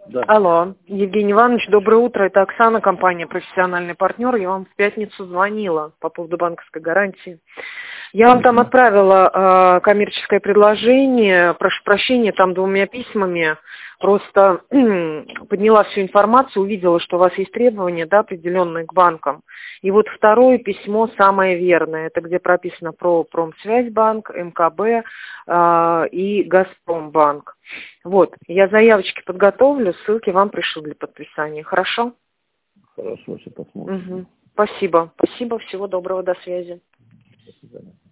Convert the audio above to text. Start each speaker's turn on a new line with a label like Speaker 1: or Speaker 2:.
Speaker 1: Да.
Speaker 2: Алло, Евгений Иванович, доброе утро. Это Оксана, компания «Профессиональный партнер». Я вам в пятницу звонила по поводу банковской гарантии. Я вам там отправила коммерческое предложение, прошу прощения, там 2 письмами. Просто подняла всю информацию, увидела, что у вас есть требования, да, определенные к банкам. И вот второе письмо самое верное. Это где прописано про Промсвязьбанк, МКБ и Газпромбанк. Вот, я заявочки подготовлю, ссылки вам пришлю для подписания. Хорошо?
Speaker 1: Хорошо, сейчас посмотрим.
Speaker 2: Угу. Спасибо. Спасибо, всего доброго, до связи.
Speaker 1: До свидания.